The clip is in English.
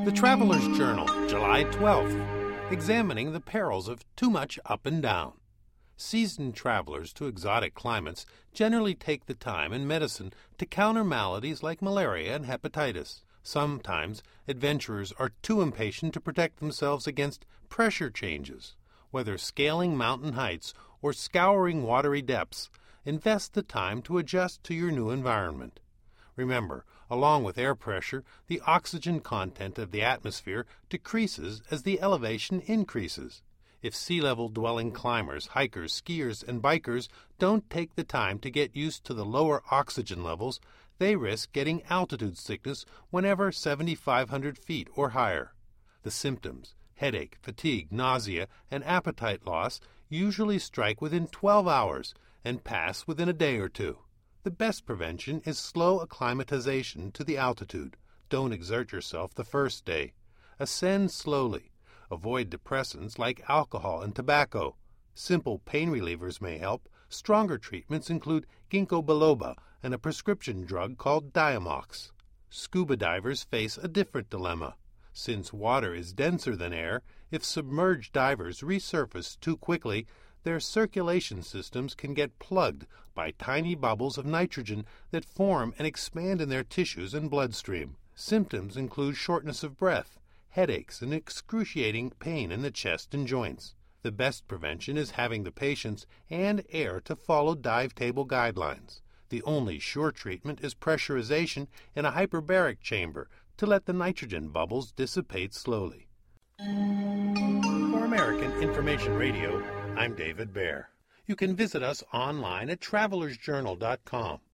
The Traveler's Journal, July 12th, examining the perils of too much up and down. Seasoned travelers to exotic climates generally take the time and medicine to counter maladies like malaria and hepatitis. Sometimes adventurers are too impatient to protect themselves against pressure changes. Whether scaling mountain heights or scouring watery depths, invest the time to adjust to your new environment. Remember, along with air pressure, the oxygen content of the atmosphere decreases as the elevation increases. If sea-level dwelling climbers, hikers, skiers, and bikers don't take the time to get used to the lower oxygen levels, they risk getting altitude sickness whenever 7,500 feet or higher. The symptoms, headache, fatigue, nausea, and appetite loss, usually strike within 12 hours and pass within a day or two. The best prevention is slow acclimatization to the altitude. Don't exert yourself the first day. Ascend slowly. Avoid depressants like alcohol and tobacco. Simple pain relievers may help. Stronger treatments include ginkgo biloba and a prescription drug called Diamox. Scuba divers face a different dilemma. Since water is denser than air, if submerged divers resurface too quickly, their circulation systems can get plugged by tiny bubbles of nitrogen that form and expand in their tissues and bloodstream. Symptoms include shortness of breath, headaches, and excruciating pain in the chest and joints. The best prevention is having the patience and air to follow dive table guidelines. The only sure treatment is pressurization in a hyperbaric chamber to let the nitrogen bubbles dissipate slowly. For American Information Radio, I'm David Baer. You can visit us online at travelersjournal.com